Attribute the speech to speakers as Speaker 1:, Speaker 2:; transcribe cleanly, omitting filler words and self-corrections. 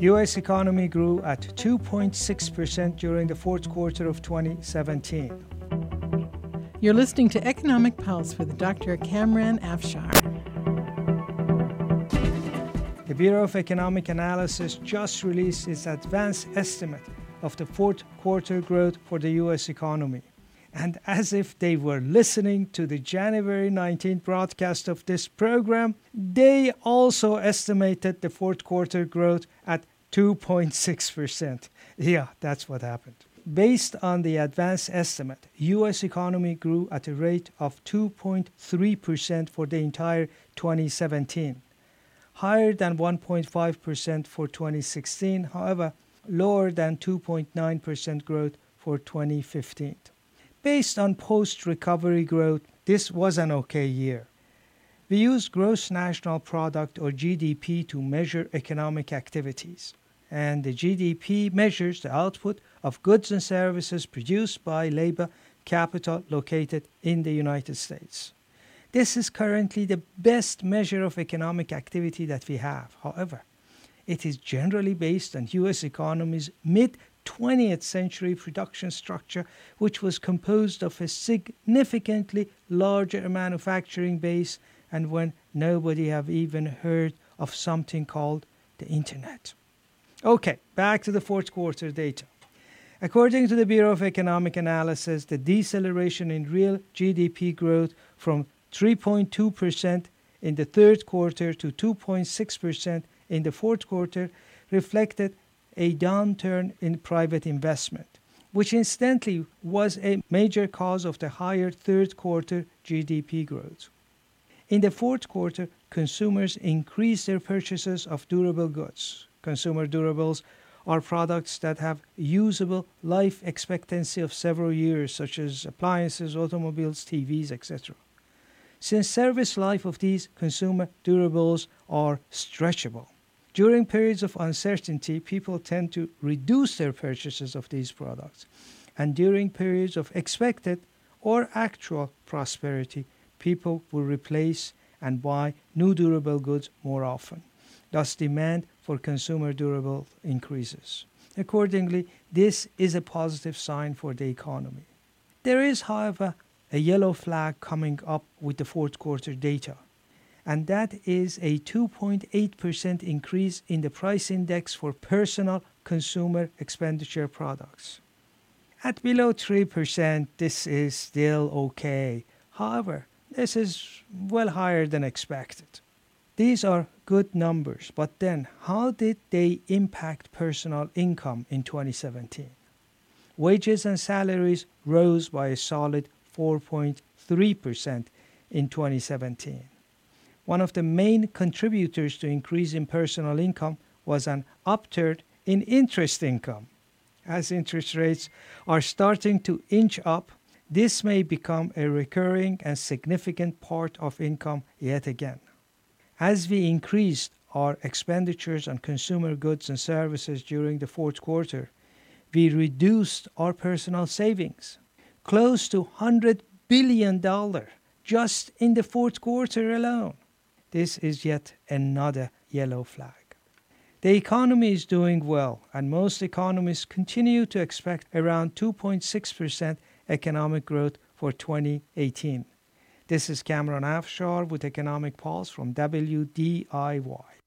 Speaker 1: U.S. economy grew at 2.6% during the fourth quarter of 2017.
Speaker 2: You're listening to Economic Pulse with Dr. Kamran Afshar.
Speaker 1: The Bureau of Economic Analysis just released its advanced estimate of the fourth quarter growth for the U.S. economy. And as if they were listening to the January 19th broadcast of this program, they also estimated the fourth quarter growth at 2.6%. Yeah, that's what happened. Based on the advanced estimate, U.S. economy grew at a rate of 2.3% for the entire 2017, higher than 1.5% for 2016, however, lower than 2.9% growth for 2015. Based on post-recovery growth, this was an okay year. We use gross national product or GDP to measure economic activities, and the GDP measures the output of goods and services produced by labor capital located in the United States. This is currently the best measure of economic activity that we have. However, it is generally based on U.S. economy's mid-20th century production structure, which was composed of a significantly larger manufacturing base and when nobody have even heard of something called the internet. Okay, back to the fourth quarter data. According to the Bureau of Economic Analysis, the deceleration in real GDP growth from 3.2% in the third quarter to 2.6% in the fourth quarter reflected a downturn in private investment, which incidentally was a major cause of the higher third quarter GDP growth. In the fourth quarter, consumers increased their purchases of durable goods. Consumer durables are products that have usable life expectancy of several years, such as appliances, automobiles, TVs, etc. Since service life of these consumer durables are stretchable, during periods of uncertainty, people tend to reduce their purchases of these products. And during periods of expected or actual prosperity, people will replace and buy new durable goods more often. Thus, demand for consumer durable increases. Accordingly, this is a positive sign for the economy. There is, however, a yellow flag coming up with the fourth quarter data, and that is a 2.8% increase in the price index for personal consumer expenditure products. At below 3%, this is still okay. However, this is well higher than expected. These are good numbers, but then how did they impact personal income in 2017? Wages and salaries rose by a solid 4.3% in 2017. One of the main contributors to increase in personal income was an upturn in interest income. As interest rates are starting to inch up, this may become a recurring and significant part of income yet again. As we increased our expenditures on consumer goods and services during the fourth quarter, we reduced our personal savings, close to $100 billion just in the fourth quarter alone. This is yet another yellow flag. The economy is doing well, and most economists continue to expect around 2.6% economic growth for 2018. This is Kamran Afshar with Economic Pulse from WDIY.